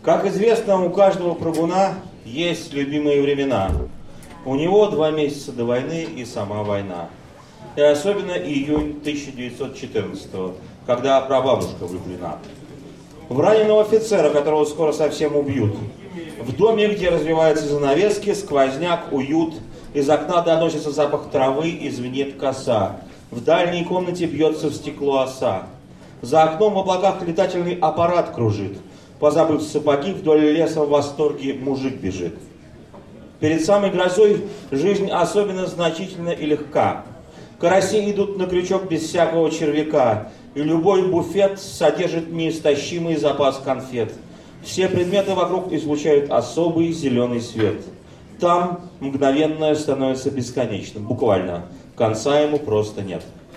Как известно, у каждого прыгуна есть любимые времена. У него 2 месяца до войны и сама война. И особенно июнь 1914, когда прабабушка влюблена. В раненого офицера, которого скоро совсем убьют. В доме, где развиваются занавески, сквозняк, уют. Из окна доносится запах травы и звенит коса. В дальней комнате бьется в стекло оса. За окном в облаках летательный аппарат кружит. Позабыв сапоги, вдоль леса в восторге мужик бежит. Перед самой грозой жизнь особенно значительна и легка. Караси идут на крючок без всякого червяка, и любой буфет содержит неистощимый запас конфет. Все предметы вокруг излучают особый зеленый свет. Там мгновенное становится бесконечным, буквально. Конца ему просто нет.